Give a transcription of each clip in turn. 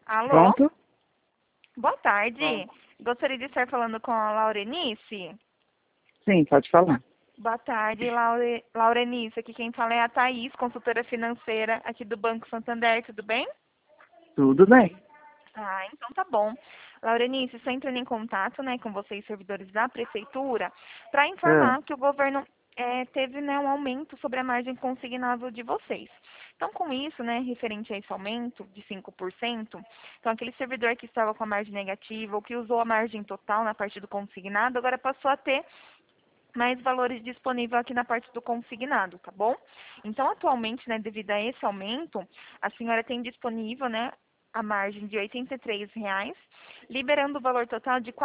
Alô? Pronto? Boa tarde. Pronto. Gostaria de estar falando com a Laurenice. Sim, pode falar. Boa tarde, Laurenice. Aqui quem fala é a Thaís, consultora financeira aqui do Banco Santander. Tudo bem? Tudo bem. Ah, então tá bom. Laurenice, estou entrando em contato, né, com vocês, servidores da prefeitura, para Ah, informar que o governo teve, né, um aumento sobre a margem consignável de vocês. Então, com isso, né, referente a esse aumento de 5%, então aquele servidor que estava com a margem negativa ou que usou a margem total na parte do consignado, agora passou a ter mais valores disponíveis aqui na parte do consignado, tá bom? Então, atualmente, né, devido a esse aumento, a senhora tem disponível, né, a margem de R$ 83,00, liberando o valor total de R$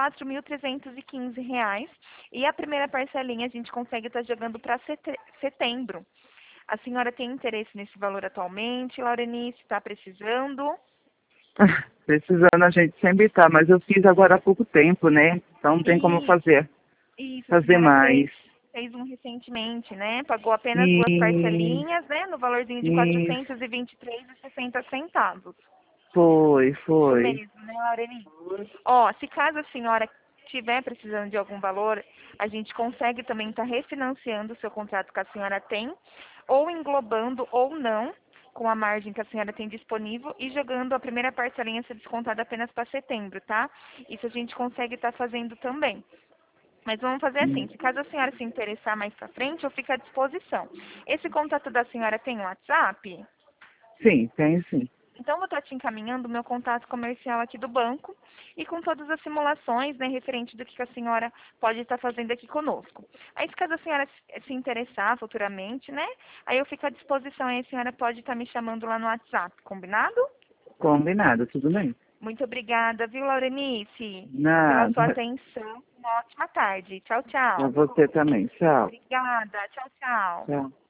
4.315. E a primeira parcelinha a gente consegue estar jogando para setembro. A senhora tem interesse nesse valor atualmente, Laurenice? Está precisando? precisando a gente sempre tá, mas eu fiz agora há pouco tempo, né? Então não tem como E isso, a fazer senhora mais. fez um recentemente, né? Pagou apenas duas E, parcelinhas, né? No valorzinho de R$ e 423,60. Isso foi. mesmo, né, Laureni? Ó, se caso a senhora estiver precisando de algum valor, a gente consegue também estar refinanciando o seu contrato que a senhora tem, ou englobando ou não, com a margem que a senhora tem disponível e jogando a primeira parcelinha ser descontada apenas para setembro, tá? Isso a gente consegue estar fazendo também. Mas vamos fazer assim, se caso a senhora se interessar mais para frente, eu fico à disposição. Esse contato da senhora tem WhatsApp? Sim, tem sim. Então, vou estar te encaminhando o meu contato comercial aqui do banco e com todas as simulações, né, referente do que a senhora pode estar fazendo aqui conosco. Aí, se caso a senhora se interessar futuramente, né, aí eu fico à disposição e a senhora pode estar me chamando lá no WhatsApp, combinado? Combinado, tudo bem. Muito obrigada, viu, Laurenice, pela sua Nada. atenção. Uma ótima tarde. Tchau, Pra tchau. você também. Tchau. Obrigada. Tchau, tchau. Tchau.